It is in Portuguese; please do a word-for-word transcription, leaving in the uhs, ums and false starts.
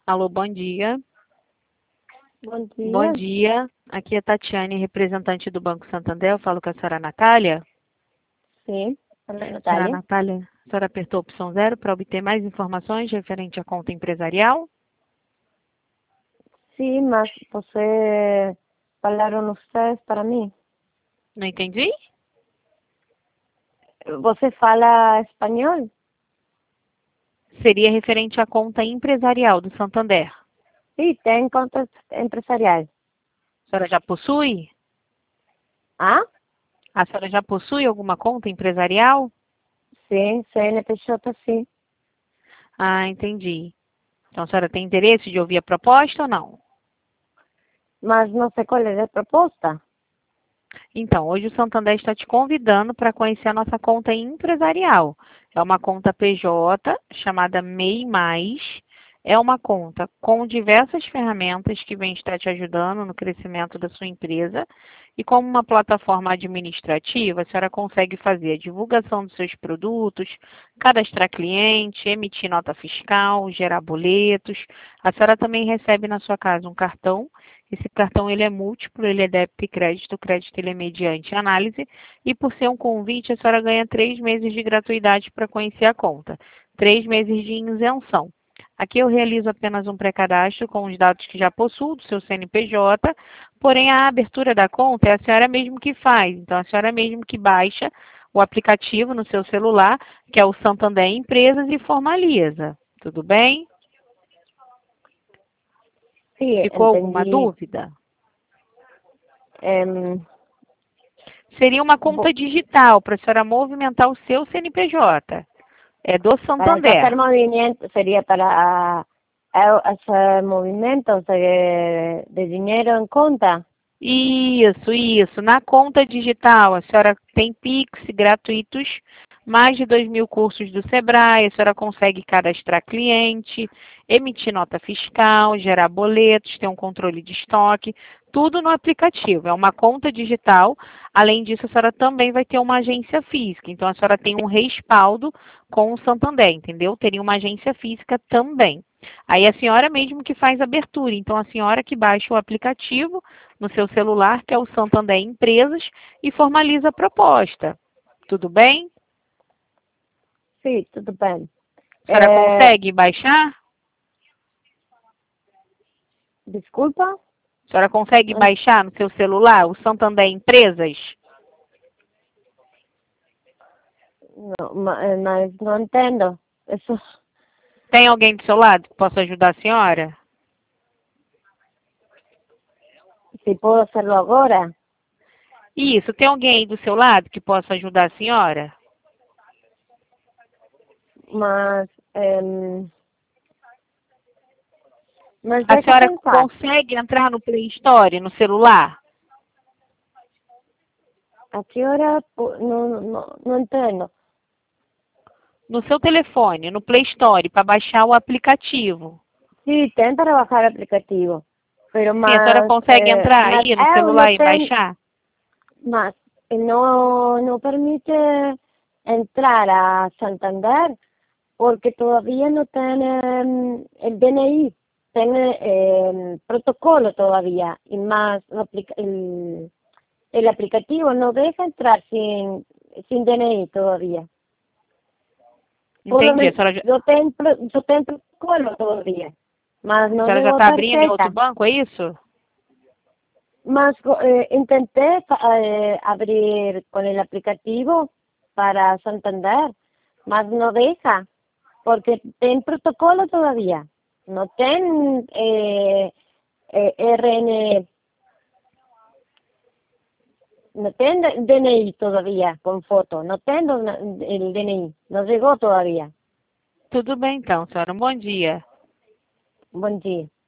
Alô, bom dia. Bom dia. Bom dia. Aqui é Tatiane, representante do Banco Santander. Eu falo com a senhora Natália. Sim, fala, Senhora Natália. Natália, a senhora apertou a opção zero para obter mais informações referente à conta empresarial? Sim, mas você falaram ustedes para mim. Não entendi? Você fala espanhol? Seria referente à conta empresarial do Santander. Sim, tem contas empresariais. A senhora já possui? Ah? A senhora já possui alguma conta empresarial? Sim, C N P J, sim. Ah, entendi. Então a senhora tem interesse de ouvir a proposta ou não? Mas não sei qual é a proposta. Então, hoje o Santander está te convidando para conhecer a nossa conta empresarial. É uma conta P J chamada M E I Mais. É uma conta com diversas ferramentas que vem estar te ajudando no crescimento da sua empresa. E como uma plataforma administrativa, a senhora consegue fazer a divulgação dos seus produtos, cadastrar cliente, emitir nota fiscal, gerar boletos. A senhora também recebe na sua casa um cartão. Esse cartão ele é múltiplo, ele é débito e crédito. O crédito ele é mediante análise. E por ser um convite, a senhora ganha três meses de gratuidade para conhecer a conta. Três meses de isenção. Aqui eu realizo apenas um pré-cadastro com os dados que já possuo do seu C N P J, porém a abertura da conta é a senhora mesmo que faz. Então, a senhora mesmo que baixa o aplicativo no seu celular, que é o Santander Empresas, e formaliza. Tudo bem? Sim, Ficou alguma entendi. dúvida? Em, Seria uma bo- conta digital para a senhora movimentar o seu C N P J. É do para hacer Santander. movimiento, sería para eh, hacer movimientos de, de dinero en conta. Isso, isso. Na conta digital, a senhora tem Pix gratuitos, mais de dois mil cursos do Sebrae, a senhora consegue cadastrar cliente, emitir nota fiscal, gerar boletos, ter um controle de estoque, tudo no aplicativo. É uma conta digital. Além disso, a senhora também vai ter uma agência física. Então, a senhora tem um respaldo com o Santander, entendeu? Teria uma agência física também. Aí a senhora mesmo que faz a abertura. Então, a senhora que baixa o aplicativo no seu celular, que é o Santander Empresas, e formaliza a proposta. Tudo bem? Sí, tudo bem. A senhora Eh, consegue baixar? Desculpa? A senhora consegue Não, baixar no seu celular o Santander Empresas? não, ma- eh, mas não entendo. Isso, Tem alguém do seu lado que possa ajudar a senhora? se posso hacerlo agora, Isso, tem alguém aí do seu lado que possa ajudar a senhora? mas, em, mas A deixa senhora pensar. consegue entrar no Play Store no celular? A que hora? po- Não, não, não entendo. No seu telefone, no Play Store, para baixar o aplicativo. Sí, tem para bajar o aplicativo. Pero Sim, a senhora mas, consegue eh, entrar mas aí no eu não celular e tenho, baixar? mas não, não permite entrar a Santander porque todavía no tiene el D N I, tiene eh, protocolo todavía, y más lo aplica- el, el aplicativo no deja entrar sin, sin D N I todavía. Por lo Entendi. A menos, senhora já, yo tengo, pro- yo tengo protocolo todavía, mas a no senhora já llegó está abrindo em outro tarjeta. banco, é isso? Mas eh, intenté eh, abrir con el aplicativo para Santander, mas no deja, porque ten protocolo todavía, no ten eh, eh, R N, no ten D N I todavía con foto, no tengo na- el D N I, no llegó todavía. Tudo bem então, senhora. Um bom dia. Buen día.